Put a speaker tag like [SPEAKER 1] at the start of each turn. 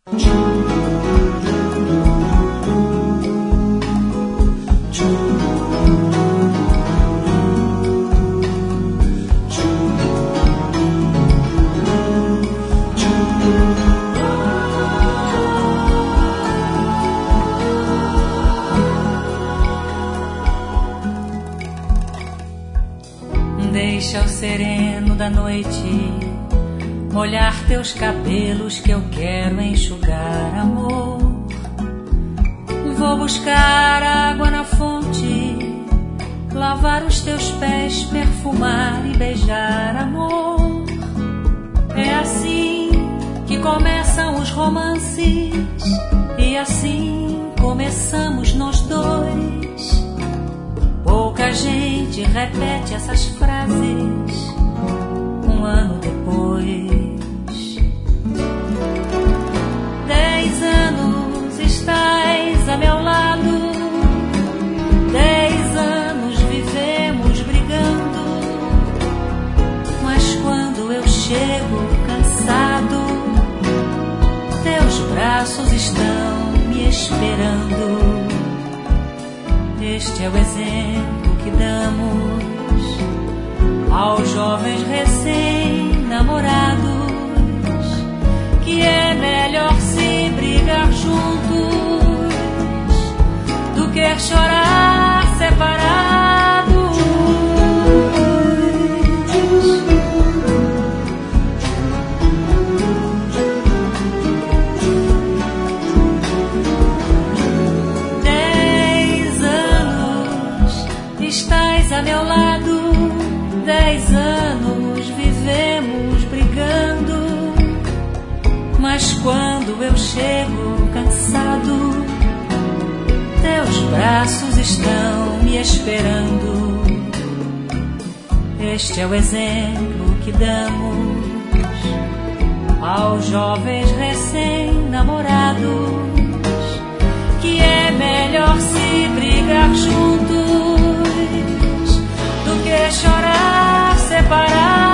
[SPEAKER 1] Deixa o sereno da noite molhar teus cabelos que eu quero enxugar, amor. Vou buscar água na fonte, lavar os teus pés, perfumar e beijar, amor. É assim que começam os romances e assim começamos nós dois. Pouca gente repete essas frases um ano depois. 10 anos estás a meu lado, 10 anos vivemos brigando, mas quando eu chego cansado, teus braços estão me esperando. Este é o exemplo que damos aos jovens recém-namorados, que é melhor se brigar juntos do que chorar separados. 10 anos estás a meu lado, 10 anos vivemos brigando, mas quando eu chego cansado, teus braços estão me esperando. Este é o exemplo que damos aos jovens recém-namorados, que é melhor se brigar juntos do que chorar separado.